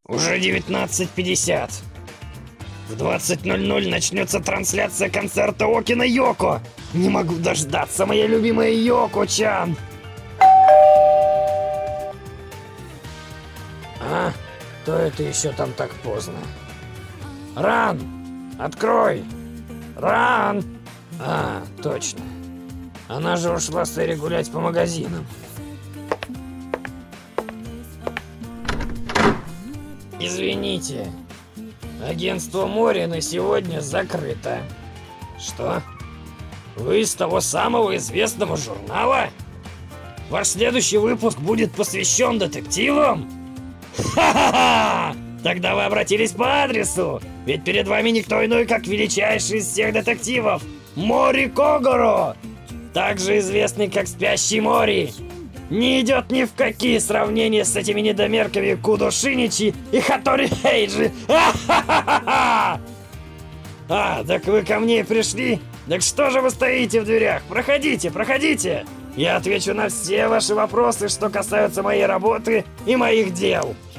Уже 19:50. В 20:00 начнется трансляция концерта Окина Йоко. Не могу дождаться, моя любимая Йоко-чан. А? Кто это еще там так поздно? Ран! Открой! Ран! А, точно. Она же ушла с Эри гулять по магазинам. Извините. Агентство Мори на сегодня закрыто. Что? Вы из того самого известного журнала? Ваш следующий выпуск будет посвящен детективам? Ха-ха-ха! Тогда вы обратились по адресу, ведь перед вами никто иной, как величайший из всех детективов Мори Когоро, также известный как Спящий Мори. Не идет ни в какие сравнения с этими недомерками Кудо Шиничи и Хатори Хейджи. А, так вы ко мне пришли? Так что же вы стоите в дверях? Проходите, проходите. Я отвечу на все ваши вопросы, что касаются моей работы и моих дел.